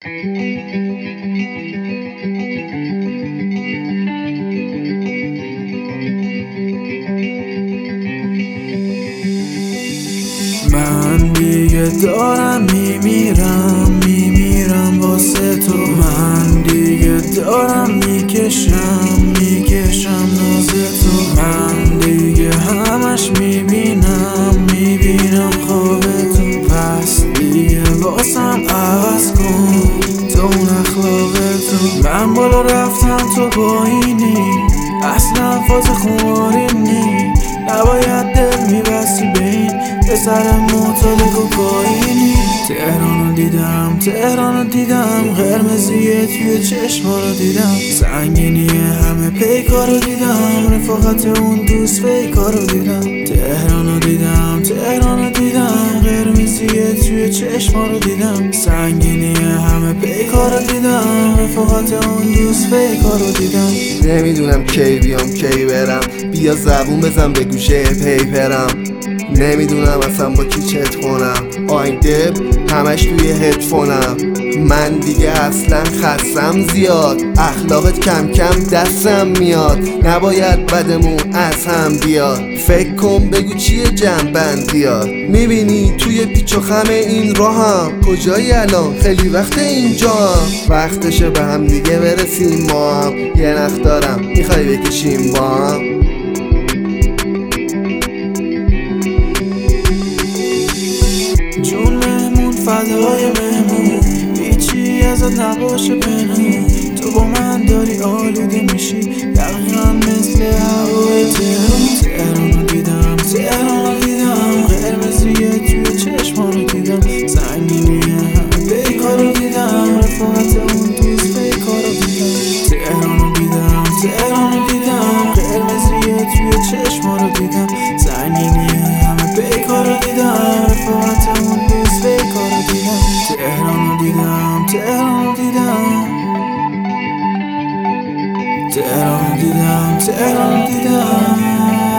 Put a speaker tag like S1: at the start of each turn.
S1: من دیگه دارم میمیرم واسه تو. من دیگه دارم میکشم ناز تو. من دیگه همش میبینم خواب تو. پس دیگه واسم عوض کن تو اون اخلاق تو. من بالا رفتم تو پایینی، اصلا فاز خماری نی. نباید دل میبستی به این پسر معتاد کوکائینی. تهرانو دیدم قرمزیه توی چشما رو دیدم. سنگینی همه پیکا رو دیدم، رفاقت اون دوست فیکا رو دیدم. تهرانو دیدم قرمزیه توی چشما رو دیدم. سنگینی همه پیکا رو دیدم، رفاقت اون دوست فیکا رو دیدم.
S2: نمیدونم کی بیام کی برم، بیا زبون بزن به گوشه پیپرم. نمیدونم اصلا با کی چت کنم، آهنگ دب همش توی هدفونم. من دیگه اصلا خستم زیاد، اخلاقت کم کم دستم میاد. نباید بدمون از هم بیاد، فکر کن بگو چیه جنبندیات. میبینی توی پیچ و خم این راهم، کجایی الان خیلی وقت اینجا. وقتشه به هم دیگه برسیم ما هم، یه نخ دارم میخوای بکشیم با هم.
S1: جون مهمون فدای مهمون، هیچی ازت نباشه پنهون. تو با من داری آلوده میشی دقیقا مثل هوای تهران. تهرانو دیدم قرمزیه توی چشما رو دیدم. سنگینی همه پیکا رو دیدم، رفاقت اون دوست فیکا رو دیدم. تهرانو دیدم قرمزیه توی چشما رو دیدم. سنگینی همه پیکا رو دیدم، رفاقت اون دوست فیکا رو دیدم. تهرانو دیدم